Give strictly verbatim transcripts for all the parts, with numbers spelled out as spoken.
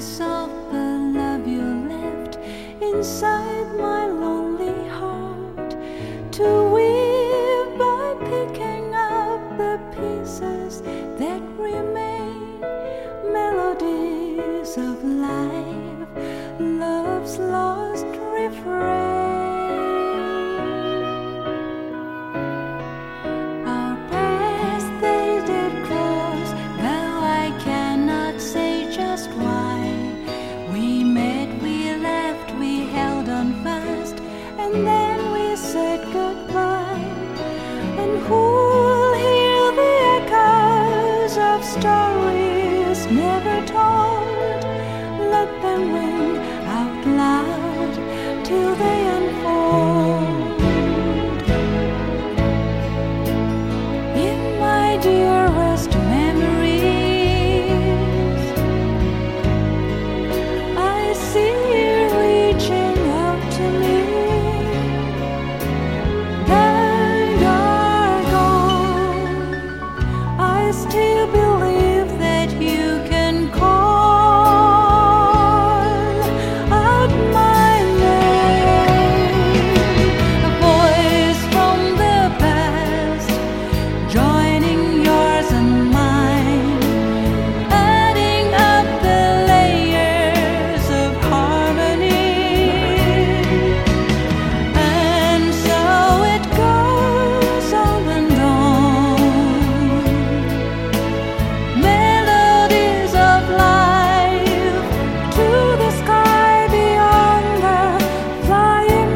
traces of the love you left inside my lonely heart, to weave by picking up the pieces that remain, melodies of life, love's lost refrain. Our paths they did cross, though I cannot say just why. We met, we left, we held on fast, and then we said goodbye. And who'll hear the echoes of stories never told? Let them ring out loud till they unfold. In my dearest memories, I see you reaching out to me. Then you're gone. I still believe that you can call out my name, a voice from the past, joining yours and mine, adding up the layers of harmony. And so it goes on and on, melodies of life to the sky beyond the flying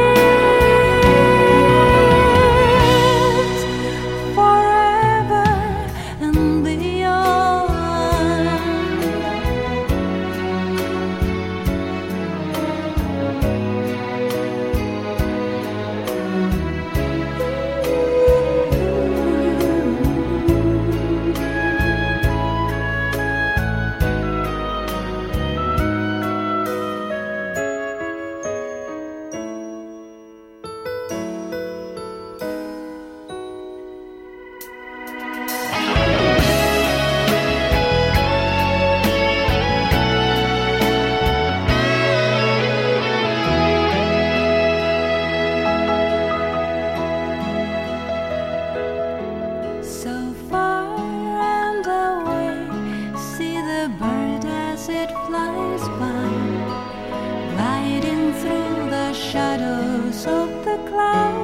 birds, forever and beyond. So far and away, see the bird as it flies by, gliding through the shadows of the clouds.